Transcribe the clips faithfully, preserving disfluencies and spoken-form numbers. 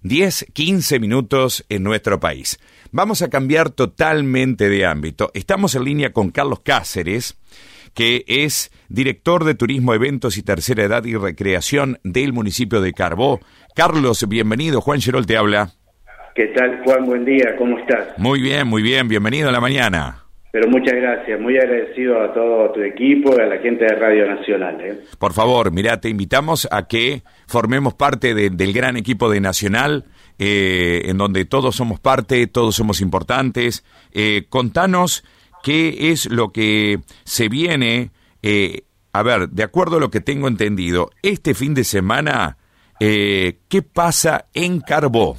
diez, quince minutos en nuestro país. Vamos a cambiar totalmente de ámbito. Estamos en línea con Carlos Cáceres, que es director de Turismo, Eventos y Tercera Edad y Recreación del municipio de Carbó. Carlos, bienvenido. Juan Gerol te habla. ¿Qué tal, Juan? Buen día, ¿cómo estás? Muy bien, muy bien. Bienvenido a la mañana. Pero muchas gracias, muy agradecido a todo tu equipo y a la gente de Radio Nacional. ¿eh? Por favor, mirá, te invitamos a que formemos parte de, del gran equipo de Nacional, eh, en donde todos somos parte, todos somos importantes. Eh, contanos qué es lo que se viene, eh, a ver, de acuerdo a lo que tengo entendido, este fin de semana, eh, ¿qué pasa en Carbó?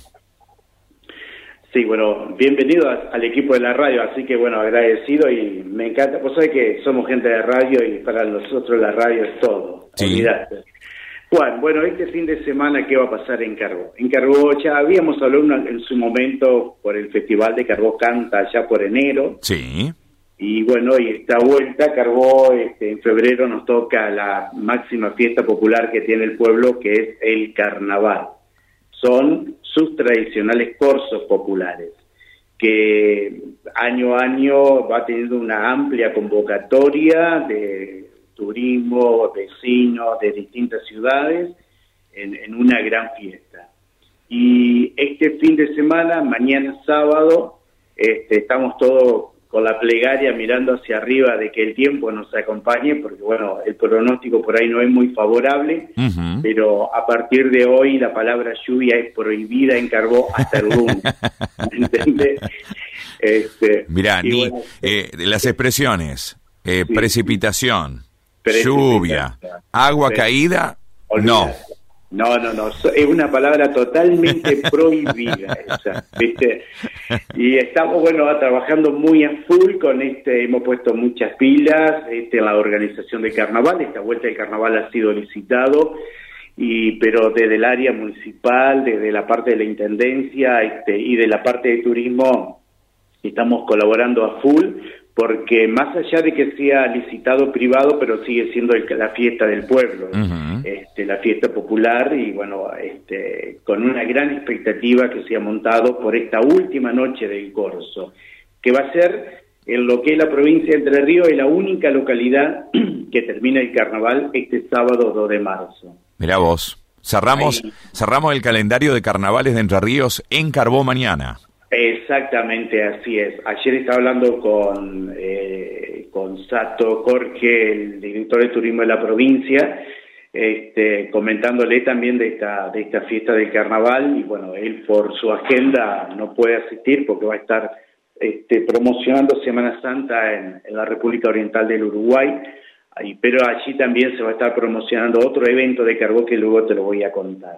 Sí, bueno, bienvenido a, al equipo de la radio, así que bueno, agradecido y me encanta, vos sabés que somos gente de radio y para nosotros la radio es todo, sí. Olvidate. Juan, bueno, este fin de semana, ¿qué va a pasar en Carbó? En Carbó ya habíamos hablado en su momento por el Festival de Carbó Canta, ya por enero. Sí. Y bueno, y esta vuelta, Carbó, este, en febrero nos toca la máxima fiesta popular que tiene el pueblo, que es el Carnaval. Son sus tradicionales corsos populares, que año a año va teniendo una amplia convocatoria de turismo, vecinos de distintas ciudades, en, en una gran fiesta. Y este fin de semana, mañana sábado, este, estamos todos con la plegaria mirando hacia arriba de que el tiempo nos acompañe, porque bueno, el pronóstico por ahí no es muy favorable, uh-huh. pero a partir de hoy la palabra lluvia es prohibida en Carbó hasta el lunes, ¿entendés? Este, Mirá, ni, bueno, eh, las expresiones, eh, sí, precipitación, precipitación, lluvia, agua sí. caída, Olvidate. no. No, no, no, es una palabra totalmente prohibida esa, ¿viste? Y estamos, bueno, trabajando muy a full con este, hemos puesto muchas pilas este, en la organización del carnaval. Esta vuelta del carnaval ha sido licitado, y pero desde el área municipal, desde la parte de la intendencia este, y de la parte de turismo, estamos colaborando a full, porque más allá de que sea licitado privado, pero sigue siendo el, la fiesta del pueblo, uh-huh. este, la fiesta popular, y bueno, este, con una gran expectativa que se ha montado por esta última noche del corso, que va a ser en lo que es la provincia de Entre Ríos, es la única localidad que termina el carnaval este sábado dos de marzo. Mirá vos, cerramos, cerramos el calendario de carnavales de Entre Ríos en Carbó mañana. Exactamente, así es. Ayer estaba hablando con eh, con Sato Jorge, el director de turismo de la provincia, este, comentándole también de esta de esta fiesta del carnaval, y bueno, él por su agenda no puede asistir porque va a estar este, promocionando Semana Santa en, en la República Oriental del Uruguay, ahí, pero allí también se va a estar promocionando otro evento de Carbó que luego te lo voy a contar.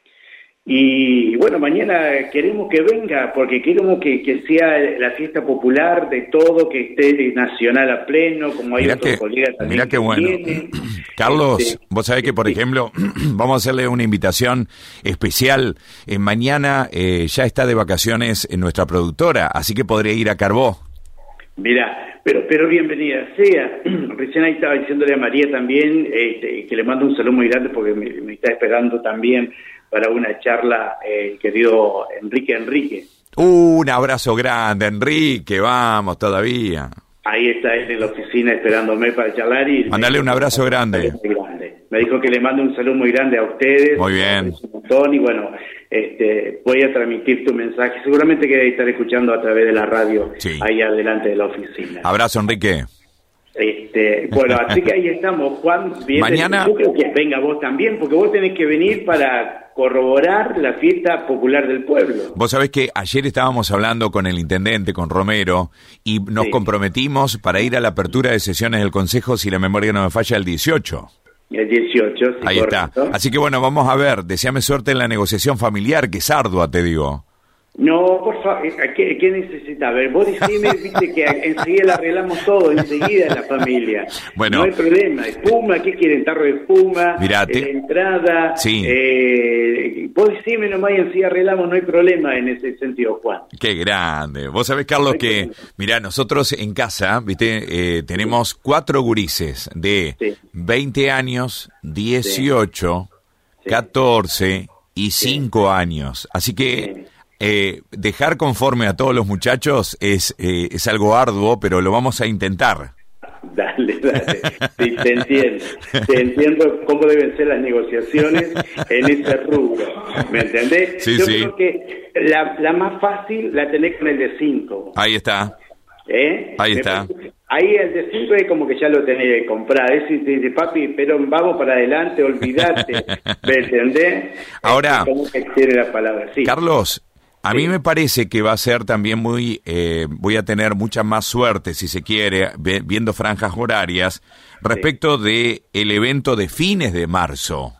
Y bueno, mañana queremos que venga, porque queremos que, que sea la fiesta popular de todo, que esté nacional a pleno, como hay mirá otros que, colegas también. Mirá qué bueno. Tienen. Carlos, este, vos sabés que, por sí. ejemplo, vamos a hacerle una invitación especial. Eh, mañana eh, ya está de vacaciones en nuestra productora, así que podré ir a Carbó. Mirá, pero pero bienvenida sea. Recién ahí estaba diciéndole a María también este, que le mando un saludo muy grande porque me, me está esperando también para una charla el eh, querido Enrique Enrique. Uh, un abrazo grande, Enrique, vamos todavía. Ahí está él en la oficina esperándome para charlar y... Mándale un abrazo grande. Muy grande. Me dijo que le mando un saludo muy grande a ustedes. Muy bien. Un montón, y bueno, este, voy a transmitir tu mensaje. Seguramente que debe estar escuchando a través de la radio, sí. ahí adelante de la oficina. Abrazo, Enrique. Este, bueno, así que ahí estamos, Juan. Bien, mañana... Yo creo que venga vos también, porque vos tenés que venir para corroborar la fiesta popular del pueblo. Vos sabés que ayer estábamos hablando con el intendente, con Romero, y nos sí. comprometimos para ir a la apertura de sesiones del Consejo, si la memoria no me falla, el dieciocho. El dieciocho, sí, ahí correcto. Está. Así que bueno, vamos a ver, deseame suerte en la negociación familiar, que es ardua, te digo. No, por favor, ¿qué, qué necesita? A ver, vos decime, viste, que enseguida la arreglamos todo, enseguida en la familia. Bueno. No hay problema, espuma, ¿qué quieren? Tarro de espuma, mirá, te... la entrada. Sí. Eh, vos decime nomás y enseguida arreglamos, no hay problema en ese sentido, Juan. Qué grande. Vos sabés, Carlos, que, mirá, nosotros en casa, viste, eh, tenemos cuatro gurises de sí. veinte años, dieciocho, sí. catorce, y cinco sí. años. Así que sí. eh, dejar conforme a todos los muchachos es, eh, es algo arduo, pero lo vamos a intentar. Dale, dale. Sí, te entiendo. Te entiendo cómo deben ser las negociaciones en ese rubro. ¿Me entendés? Sí, Yo sí. creo que la, la más fácil la tenés con el de cinco. Ahí está. ¿Eh? Ahí está. Ahí el de cinco es como que ya lo tenés que comprar. Es decir, papi, pero vamos para adelante, olvídate. ¿Me entendés? Ahora, ¿cómo que tiene la palabra? Sí. Carlos, a sí. mí me parece que va a ser también muy, eh, voy a tener mucha más suerte, si se quiere, ve, viendo franjas horarias, respecto sí. de el evento de fines de marzo.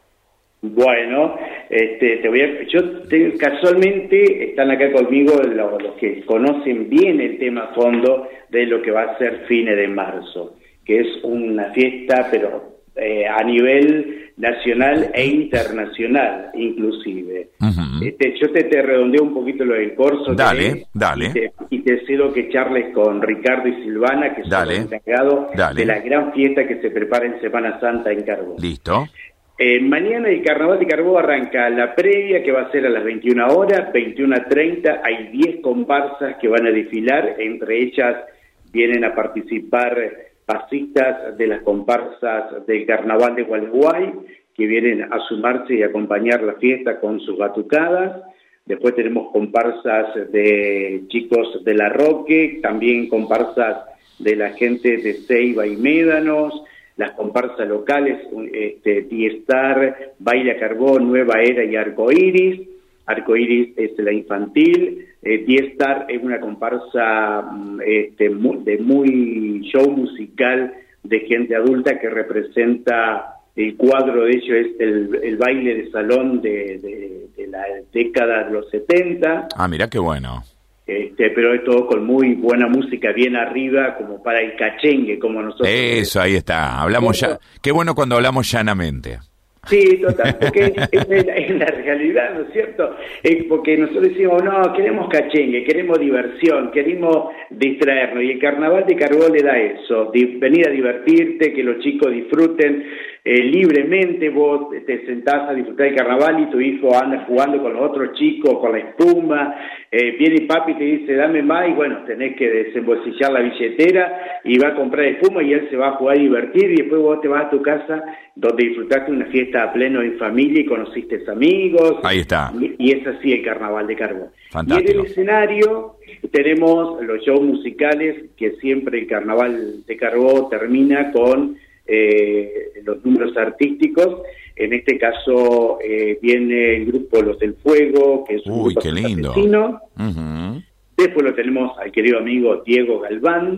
Bueno, este, te voy a, yo te, casualmente están acá conmigo los, los que conocen bien el tema a fondo de lo que va a ser fines de marzo, que es una fiesta, pero eh, a nivel nacional e internacional, inclusive. Uh-huh. Este, yo te, te redondeo un poquito lo del corso. Dale, tenés, dale. Y te, y te cedo que charles con Ricardo y Silvana, que dale, son los encargados dale. de la gran fiesta que se prepara en Semana Santa en Carbó. Listo. Eh, mañana el Carnaval de Carbó arranca la previa, que va a ser a las veintiuna horas, veintiuna treinta, hay diez comparsas que van a desfilar, entre ellas vienen a participar pasistas de las comparsas del Carnaval de Gualeguay, que vienen a sumarse y acompañar la fiesta con sus batucadas. Después tenemos comparsas de chicos de La Roque, también comparsas de la gente de Ceiba y Médanos, las comparsas locales, este, Diestar, Baile Carbó, Nueva Era y Arcoiris. Arcoiris es la infantil, eh, Diestar es una comparsa este, muy, de muy show musical de gente adulta que representa, el cuadro de ellos es el, el baile de salón de, de, de la década de los setenta. Ah, mira qué bueno. Este, pero es todo con muy buena música, bien arriba, como para el cachengue, como nosotros. Eso, ahí está. Hablamos ya. Qué bueno cuando hablamos llanamente. Sí, total, porque es, es, la, es la realidad, ¿no es cierto? Es porque nosotros decimos, no, queremos cachengue, queremos diversión, queremos distraernos, y el Carnaval de Carbó le da eso, di, venir a divertirte, que los chicos disfruten eh, libremente, vos te sentás a disfrutar del Carnaval y tu hijo anda jugando con los otros chicos, con la espuma, eh, viene papi y te dice, dame más, y bueno, tenés que desembolsillar la billetera y va a comprar espuma y él se va a jugar a divertir, y después vos te vas a tu casa donde disfrutaste una fiesta a pleno en familia y conociste amigos. Ahí está. Y, y es así el Carnaval de Carbó. Fantástico. Y en el escenario tenemos los shows musicales, que siempre el Carnaval de Carbó termina con eh, los números artísticos. En este caso eh, viene el grupo Los del Fuego, que es un Uy, grupo qué lindo. Uh-huh. Después lo tenemos al querido amigo Diego Galván.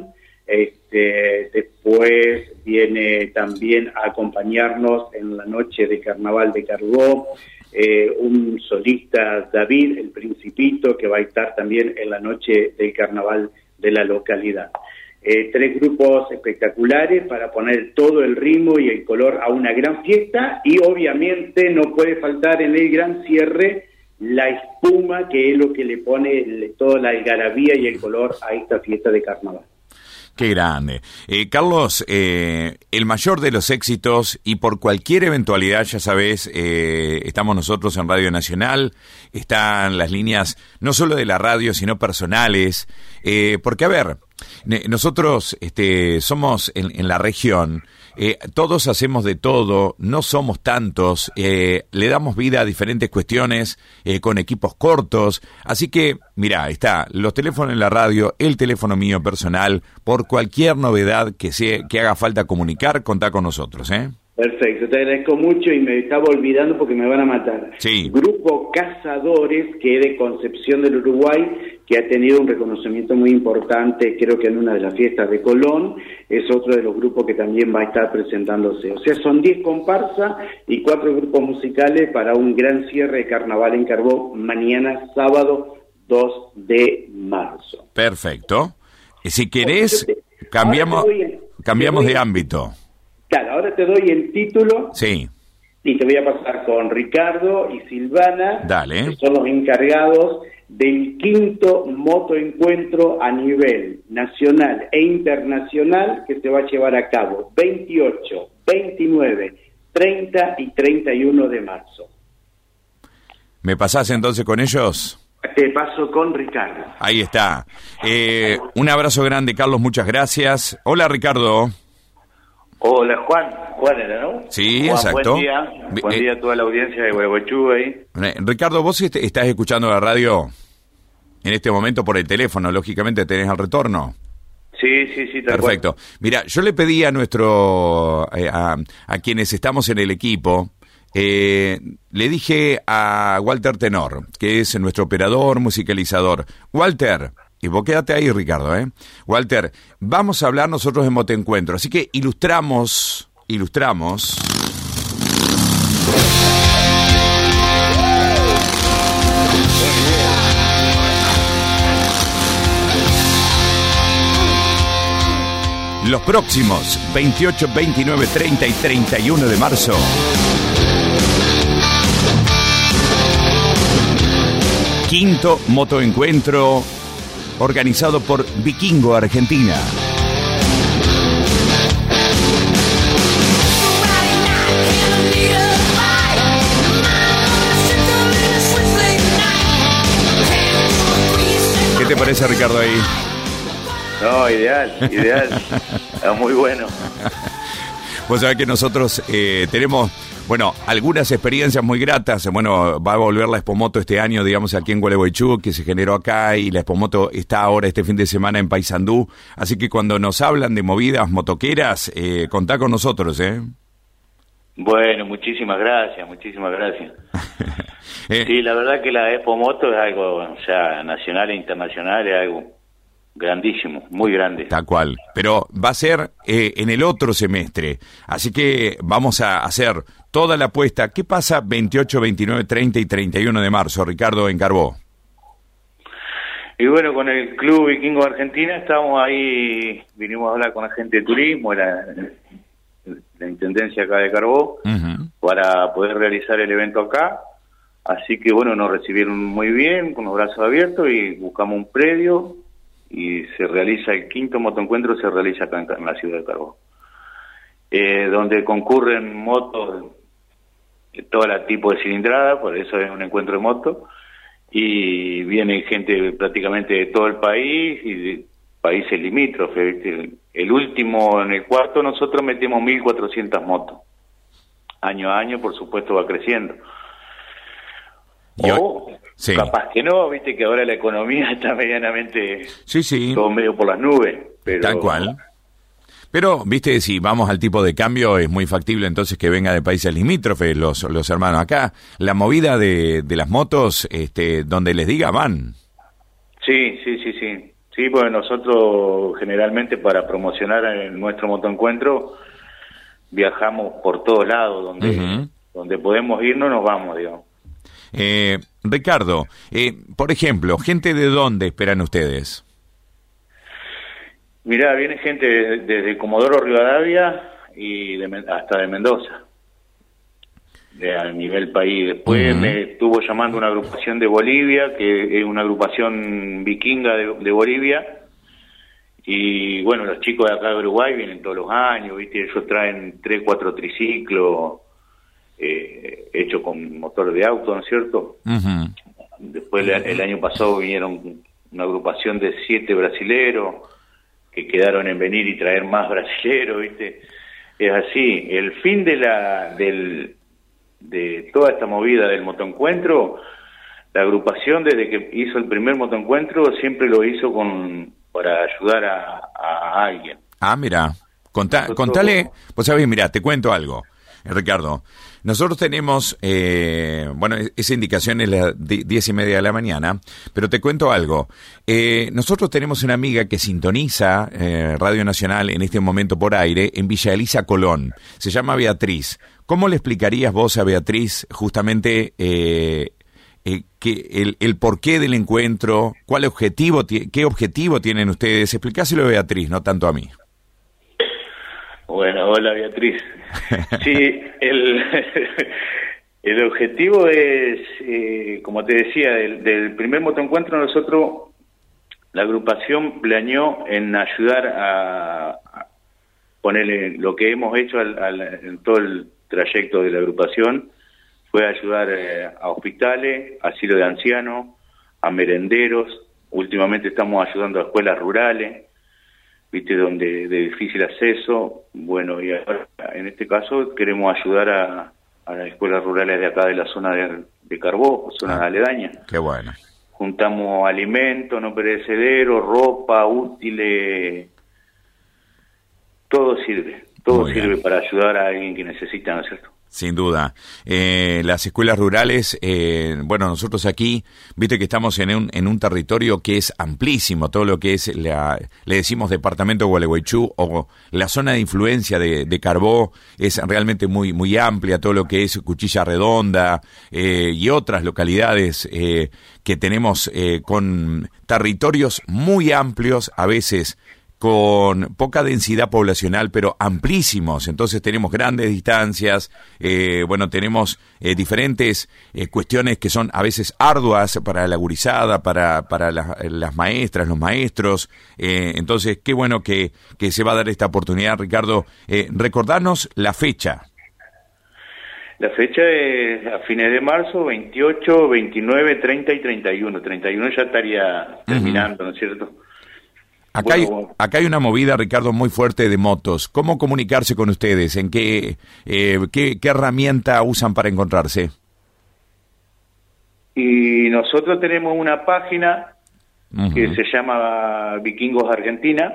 Este, después viene también a acompañarnos en la noche de Carnaval de Carbó eh, un solista, David, el Principito, que va a estar también en la noche del Carnaval de la localidad. Eh, tres grupos espectaculares para poner todo el ritmo y el color a una gran fiesta, y obviamente no puede faltar en el gran cierre la espuma, que es lo que le pone le, toda la algarabía y el color a esta fiesta de Carnaval. Qué grande. Eh, Carlos, eh, el mayor de los éxitos, y por cualquier eventualidad, ya sabés, eh, estamos nosotros en Radio Nacional, están las líneas no solo de la radio, sino personales, eh, porque a ver, nosotros este, somos en, en la región, eh, todos hacemos de todo, no somos tantos, eh, le damos vida a diferentes cuestiones eh, con equipos cortos, así que, mirá, está los teléfonos en la radio, el teléfono mío personal, por cualquier novedad que, sea, que haga falta comunicar, contá con nosotros, ¿eh? Perfecto, te agradezco mucho y me estaba olvidando porque me van a matar. Sí. Grupo Cazadores, que es de Concepción del Uruguay, que ha tenido un reconocimiento muy importante, creo que en una de las fiestas de Colón, es otro de los grupos que también va a estar presentándose. O sea, son diez comparsas y cuatro grupos musicales para un gran cierre de Carnaval en Carbó, mañana sábado dos de marzo. Perfecto. Si querés, cambiamos, el, cambiamos de ámbito. Claro, ahora te doy el título. Sí. Y te voy a pasar con Ricardo y Silvana, Dale. que son los encargados del quinto motoencuentro a nivel nacional e internacional que se va a llevar a cabo veintiocho, veintinueve, treinta y treinta y uno de marzo. ¿Me pasás entonces con ellos? Te paso con Ricardo. Ahí está. Eh, un abrazo grande, Carlos, muchas gracias. Hola, Ricardo. Hola, Juan. Juan era, ¿no? Sí, Juan, exacto. Buen día. Buen eh, día a toda la audiencia de Gualeguaychú ahí. Eh, Ricardo, vos est- estás escuchando la radio en este momento por el teléfono, lógicamente tenés el retorno. Sí, sí, sí, tal Perfecto. cual. Mira, yo le pedí a nuestro, eh, a, a quienes estamos en el equipo, eh, le dije a Walter Tenor, que es nuestro operador, musicalizador. Walter, y vos quédate ahí, Ricardo, ¿eh? Walter, vamos a hablar nosotros de Motoencuentro, así que ilustramos, ilustramos... Los próximos veintiocho, veintinueve, treinta y treinta y uno de marzo. Quinto motoencuentro organizado por Vikingo Argentina. ¿Qué te parece, Ricardo, ahí? No, ideal, ideal. Está muy bueno. Vos sabés que nosotros eh, tenemos, bueno, algunas experiencias muy gratas. Bueno, va a volver la Expomoto este año, digamos, aquí en Gualeguaychú, que se generó acá, y la Expomoto está ahora este fin de semana en Paysandú. Así que cuando nos hablan de movidas motoqueras, eh, contá con nosotros, ¿eh? Bueno, muchísimas gracias, muchísimas gracias. eh, Sí, la verdad que la Expo Moto es algo, o sea, nacional e internacional, es algo grandísimo, muy grande. Tal cual, pero va a ser eh, en el otro semestre, así que vamos a hacer toda la apuesta. ¿Qué pasa veintiocho, veintinueve, treinta y treinta y uno de marzo, Ricardo, en Carbó? Y bueno, con el Club Vikingo Argentina estamos ahí, vinimos a hablar con la gente de turismo, la, la intendencia acá de Carbó, Uh-huh. para poder realizar el evento acá. Así que bueno, nos recibieron muy bien, con los brazos abiertos, y buscamos un predio, y se realiza el quinto motoencuentro, se realiza acá en, en la ciudad de Carbó, eh, donde concurren motos de todo la tipo de cilindrada, por eso es un encuentro de motos, y viene gente prácticamente de todo el país y de países limítrofes, ¿viste? El, el último, en el cuarto, nosotros metimos mil cuatrocientas motos. Año a año, por supuesto, va creciendo. Y hoy- O sí. capaz que no, viste que ahora la economía está medianamente Sí, sí, todo medio por las nubes. Pero tal cual. Pero, viste, si vamos al tipo de cambio, es muy factible entonces que venga de países limítrofes los, los hermanos. Acá, la movida de, de las motos, este, donde les diga, van. Sí, sí, sí, sí. Sí, pues nosotros generalmente para promocionar en nuestro motoencuentro viajamos por todos lados, donde, Uh-huh. donde podemos ir no nos vamos, digamos. Eh, Ricardo, eh, por ejemplo, ¿gente de dónde esperan ustedes? Mirá, viene gente desde, desde Comodoro Rivadavia y de Men- hasta de Mendoza, de, a nivel país. Después Uh-huh. me estuvo llamando una agrupación de Bolivia, que es una agrupación vikinga de, de Bolivia, y bueno, los chicos de acá de Uruguay vienen todos los años, ¿viste? Ellos traen tres, cuatro triciclos, eh, hechos con motor de auto, ¿no es cierto? Uh-huh. Después el, el año pasado vinieron una agrupación de siete brasileros, que quedaron en venir y traer más brasileros, ¿viste? Es así. El fin de la del de toda esta movida del motoencuentro, la agrupación desde que hizo el primer motoencuentro siempre lo hizo con para ayudar a, a alguien. Ah, mira, contá, Nosotros- contale, vos sabés, mira, te cuento algo, eh, Ricardo. Nosotros tenemos, eh, bueno, esa indicación es las di- diez y media de la mañana, pero te cuento algo. Eh, nosotros tenemos una amiga que sintoniza eh, Radio Nacional en este momento por aire en Villa Elisa, Colón. Se llama Beatriz. ¿Cómo le explicarías vos a Beatriz justamente eh, eh, que el, el porqué del encuentro? ¿Cuál objetivo, ti- qué objetivo tienen ustedes? Explicáselo a Beatriz, no tanto a mí. Bueno, hola Beatriz. Sí, el, el objetivo es, eh, como te decía, del, del primer motoencuentro nosotros, la agrupación planeó en ayudar a, a ponerle lo que hemos hecho al, al, en todo el trayecto de la agrupación, fue a ayudar eh, a hospitales, asilo de ancianos, a merenderos. Últimamente estamos ayudando a escuelas rurales, viste, donde de difícil acceso. Bueno, y ahora, en este caso queremos ayudar a, a las escuelas rurales de acá de la zona de, de Carbó, zonas ah, aledañas. Qué bueno. Juntamos alimentos no perecederos, ropa, útiles, todo sirve, todo Muy sirve bien. para ayudar a alguien que necesita, ¿no es cierto? Sin duda. Eh, las escuelas rurales, eh, bueno, nosotros aquí, viste que estamos en un, en un territorio que es amplísimo, todo lo que es, la, le decimos departamento de Gualeguaychú, o la zona de influencia de, de Carbó es realmente muy, muy amplia, todo lo que es Cuchilla Redonda eh, y otras localidades eh, que tenemos eh, con territorios muy amplios, a veces con poca densidad poblacional, pero amplísimos. Entonces tenemos grandes distancias, eh, bueno, tenemos eh, diferentes eh, cuestiones que son a veces arduas para la gurizada, para, para la, las maestras, los maestros. Eh, entonces, qué bueno que, que se va a dar esta oportunidad, Ricardo. Eh, recordarnos la fecha. La fecha es a fines de marzo, veintiocho, veintinueve, treinta y treinta y uno. treinta y uno ya estaría terminando, uh-huh. ¿no es cierto? Acá hay, bueno, acá hay una movida, Ricardo, muy fuerte de motos. ¿Cómo comunicarse con ustedes? ¿En qué, eh, qué, qué herramienta usan para encontrarse? Y nosotros tenemos una página uh-huh. que se llama Vikingos Argentina.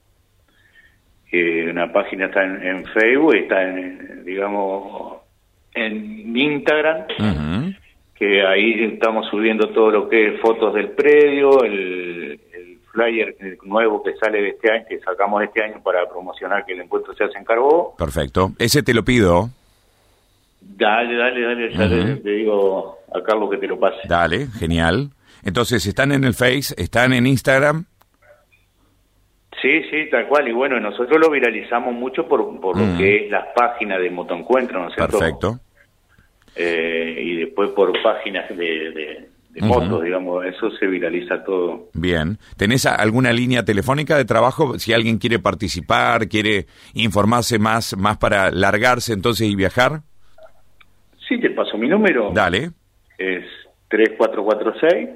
Eh, una página está en, en Facebook, está en, digamos, en Instagram. Uh-huh. Que ahí estamos subiendo todo lo que es fotos del predio, el... flyer nuevo que sale de este año, que sacamos este año para promocionar que el encuentro se hace en Carbó. Perfecto. Ese te lo pido. Dale, dale, dale, ya uh-huh. le, le digo a Carlos que te lo pase. Dale, genial. Entonces, ¿están en el Face? ¿Están en Instagram? Sí, sí, tal cual. Y bueno, nosotros lo viralizamos mucho por, por uh-huh. lo que es las páginas de Motoencuentro, ¿no es cierto? Perfecto. Eh, y después por páginas de... de de motos, uh-huh. digamos, eso se viraliza todo. Bien. ¿Tenés alguna línea telefónica de trabajo? Si alguien quiere participar, quiere informarse más, más para largarse entonces y viajar. Sí, te paso mi número. Dale. Es tres cuatro cuatro seis,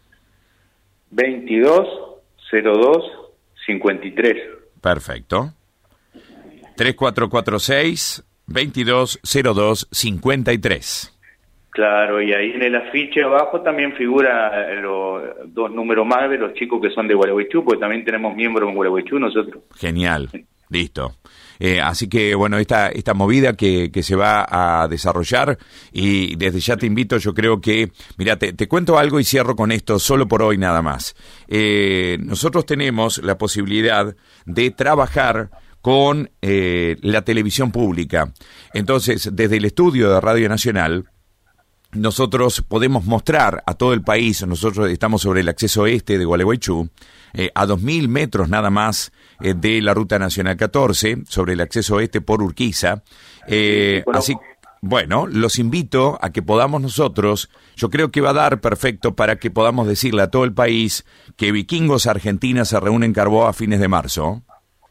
veintidós cero dos cincuenta y tres. Perfecto. tres cuatro cuatro seis, veintidós cero dos cincuenta y tres. Claro, y ahí en el afiche abajo también figura los dos números más de los chicos que son de Gualeguaychú, porque también tenemos miembros en Gualeguaychú nosotros. Genial, sí. Listo. Eh, así que, bueno, esta esta movida que, que se va a desarrollar, y desde ya te invito, yo creo que, mira, te, te cuento algo y cierro con esto, solo por hoy nada más. Eh, nosotros tenemos la posibilidad de trabajar con eh, la televisión pública. Entonces, desde el estudio de Radio Nacional, nosotros podemos mostrar a todo el país, nosotros estamos sobre el acceso este de Gualeguaychú, eh, a dos mil metros nada más eh, de la Ruta Nacional catorce, sobre el acceso este por Urquiza. Eh, bueno. Así, bueno, los invito a que podamos nosotros, yo creo que va a dar perfecto para que podamos decirle a todo el país que Vikingos Argentina se reúne en Carbó a fines de marzo.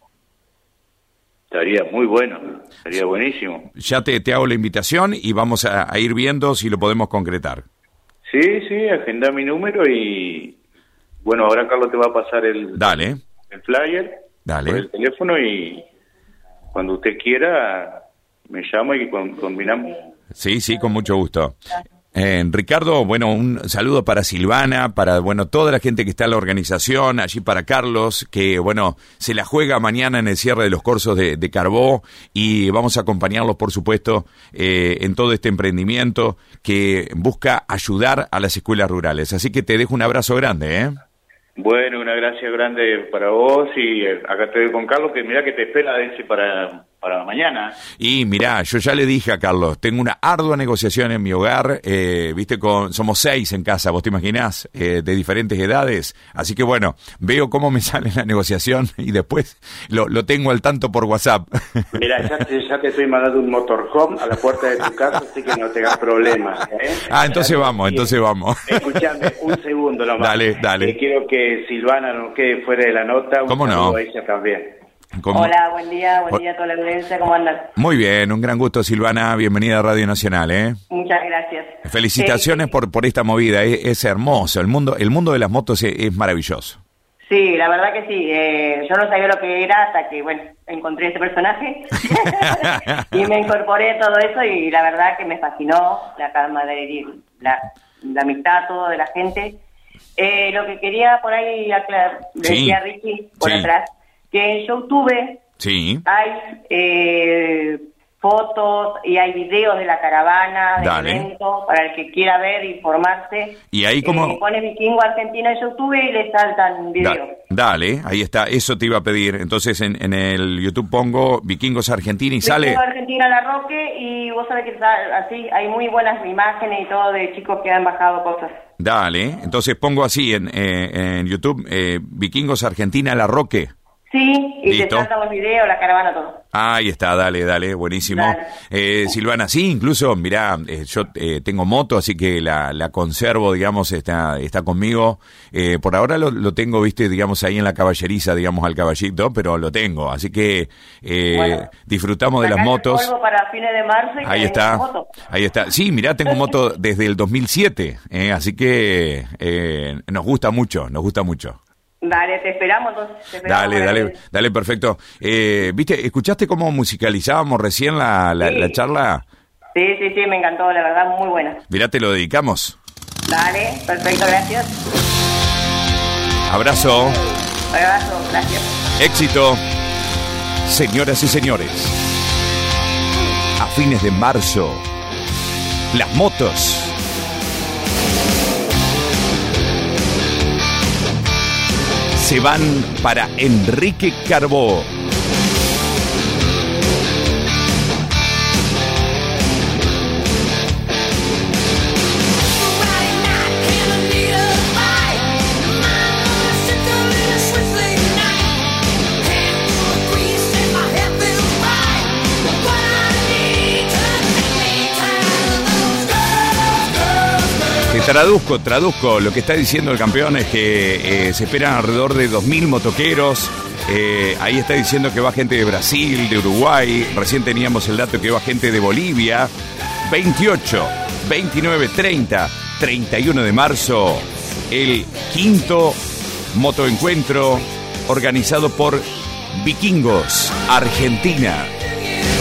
Estaría muy bueno, estaría buenísimo. Ya te, te hago la invitación y vamos a, a ir viendo si lo podemos concretar. Sí, sí, agenda mi número y... Bueno, ahora Carlos te va a pasar el, Dale. el flyer Dale. por el teléfono y cuando usted quiera me llama y combinamos. Sí, sí, con mucho gusto. Eh, Ricardo, bueno, un saludo para Silvana, para, bueno, toda la gente que está en la organización, allí para Carlos, que, bueno, se la juega mañana en el cierre de los cursos de, de Carbó, y vamos a acompañarlos, por supuesto, eh, en todo este emprendimiento que busca ayudar a las escuelas rurales. Así que te dejo un abrazo grande, ¿eh? Bueno, una gracia grande para vos, y acá estoy con Carlos, que mira que te espera ese para, para mañana. Y mirá, yo ya le dije a Carlos, tengo una ardua negociación en mi hogar, eh, viste, con somos seis en casa, vos te imaginás, eh, de diferentes edades, así que bueno, veo cómo me sale la negociación y después lo, lo tengo al tanto por WhatsApp. Mira, ya te, ya te estoy mandando un motorhome a la puerta de tu casa, así que no tengas problemas, ¿eh? Ah, entonces ya vamos, entonces vamos. Escuchame un segundo nomás. Dale, dale. Eh, quiero que Silvana no quede fuera de la nota. Un ¿Cómo no? A ella también. ¿Cómo? Hola, buen día, buen día a toda la audiencia, ¿cómo andan? Muy bien, un gran gusto, Silvana, bienvenida a Radio Nacional, ¿eh? Muchas gracias. Felicitaciones eh, por por esta movida, es, es hermoso, el mundo el mundo de las motos es, es maravilloso. Sí, la verdad que sí, eh, yo no sabía lo que era hasta que, bueno, encontré este personaje y me incorporé a todo eso y la verdad que me fascinó la camaradería, la, la amistad, todo de la gente. Eh, lo que quería por ahí aclarar, Sí. decía Ricky por Sí. atrás, que en YouTube Sí, hay eh, fotos y hay videos de la caravana, del Dale. evento, para el que quiera ver, informarse. Y ahí como- Eh, pone Vikingo Argentina en YouTube y le saltan videos. Da- dale, ahí está, eso te iba a pedir. Entonces en, en el YouTube pongo Vikingos Argentina y sale... Vikingo Argentina La Roque y vos sabés que sal- así hay muy buenas imágenes y todo de chicos que han bajado cosas. Dale, entonces pongo así en, eh, en YouTube, eh, Vikingos Argentina La Roque. Sí, y Listo. te saltan los videos, la caravana, todo. Ahí está, dale, dale, buenísimo. Dale. Eh, Silvana, sí, incluso, mirá, eh, yo eh, tengo moto, así que la, la conservo, digamos, está está conmigo. Eh, por ahora lo, lo tengo, viste, digamos, ahí en la caballeriza, digamos, al caballito, pero lo tengo. Así que eh, Bueno. disfrutamos de las Sacás el motos. polvo para fines de marzo y Ahí tenés está, moto. ahí está. Sí, mirá, tengo moto desde el dos mil siete, eh, así que eh, nos gusta mucho, nos gusta mucho. Dale, te esperamos entonces. Te esperamos Dale, para dale, que- dale, perfecto. Eh, ¿Viste, escuchaste cómo musicalizábamos recién la, la, Sí. la charla? Sí, sí, sí, me encantó, la verdad, muy buena. Mirá, te lo dedicamos. Dale, perfecto, gracias. Abrazo, Abrazo, gracias. éxito. Señoras y señores, a fines de marzo, las motos se van para Enrique Carbó. Te traduzco, traduzco. Lo que está diciendo el campeón es que eh, se esperan alrededor de dos mil motoqueros. Eh, ahí está diciendo que va gente de Brasil, de Uruguay. Recién teníamos el dato que va gente de Bolivia. veintiocho, veintinueve, treinta, treinta y uno de marzo, el quinto motoencuentro organizado por Vikingos Argentina.